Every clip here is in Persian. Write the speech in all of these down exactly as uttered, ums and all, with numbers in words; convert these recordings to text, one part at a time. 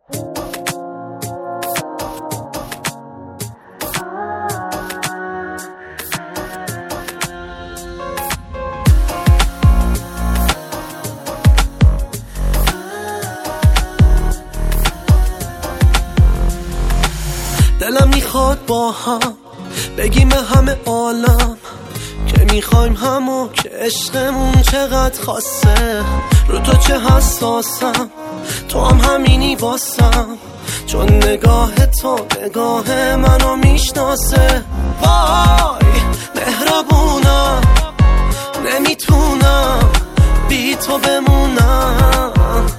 دلم میخواد با هم بگیم به همه عالم که میخوایم همو، که عشقمون چقدر خاصه. رو تو چه حساسم، تو هم همینی واسم، چون نگاه تو نگاه منو میشناسه. وای مهربونم، نمیتونم بی تو بمونم.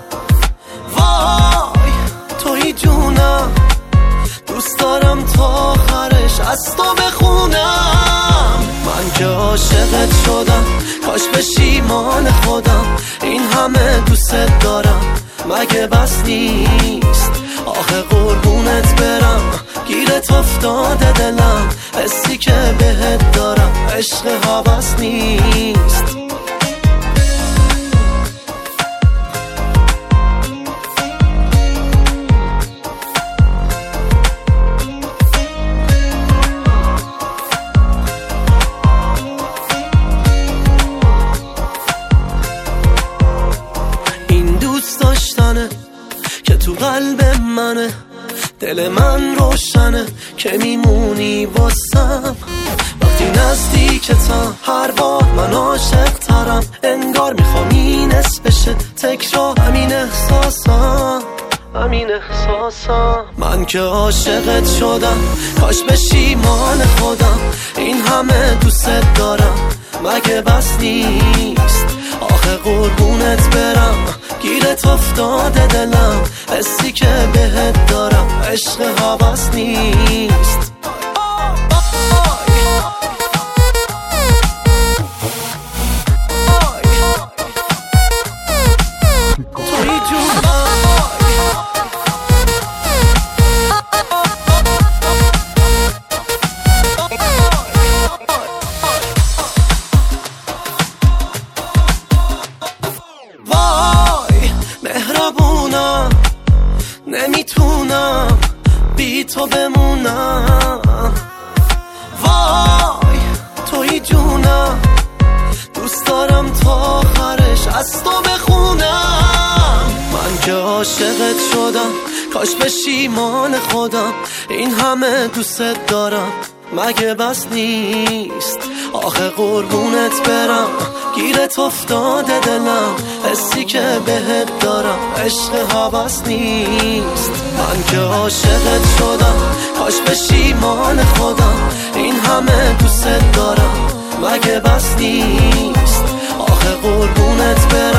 وای توی جونم، دوست دارم تا آخرش از تو بخونم. من که عاشقت شدم، کاش بشی مال خودم. این همه دوست دارم، مگه بس نیست؟ آخه قربونت برم، گیرت افتاده دلم. حسی که بهت دارم عشق هوس نیست. که تو قلب منه، دل من روشنه که میمونی واسم. وقتی نزدیکتم هر بار من عاشق ترم، انگار میخوام این اسم بشه تکرار. همین احساسم، همین احساسم. من که عاشقت شدم، کاش بشی مال خودم. این همه دوست دارم، مگه بس نیست؟ آخه قربونت برم، گیرت افتاده دلم. حسی که بهت دارم عشق هوس نیست. توی جون مهربونم، نمیتونم بی تو بمونم. وای توی جونم، دوست دارم تا آخرش از تو بخونم. من که عاشقت شدم، کاش بشی مال خودم. این همه دوست دارم، مگه بس نیست؟ آخه قربونت برم، گیرت افتاده دلم. حسی که بهت دارم عشق هوس نیست. من که عاشقت شدم، کاش بشی مال خودم. این همه دوست دارم، مگه بس نیست؟ آخه قربونت برم،